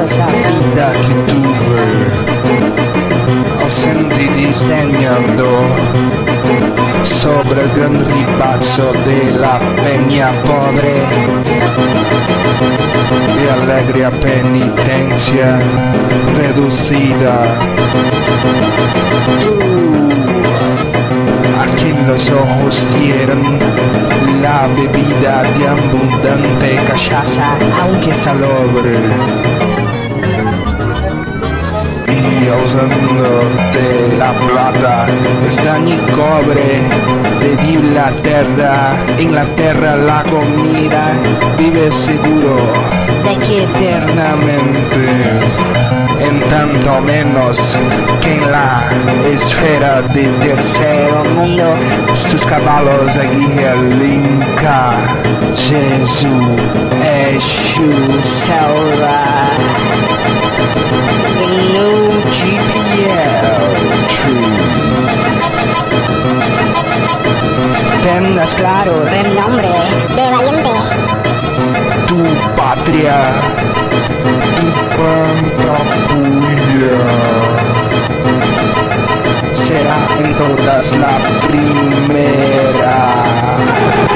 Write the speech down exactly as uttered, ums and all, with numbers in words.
gloriosa vida que tuve, ho sentito disdegnando sobre il gran ribazzo della peña pobre de alegre penitencia reducida. A quien los ojos dieron la bebida de abundante cachaza, aunque salobre, y usando de la plata, estaño y cobre, te di la tierra, en la tierra la comida, vive seguro de que eternamente, en tanto menos que en la esfera del tercer mundo, sus caballos guía el Inca, Jesús es su salva. No G P L tengas claro el nombre de valiente, tu patria, tu pantapuya será en todas la primera.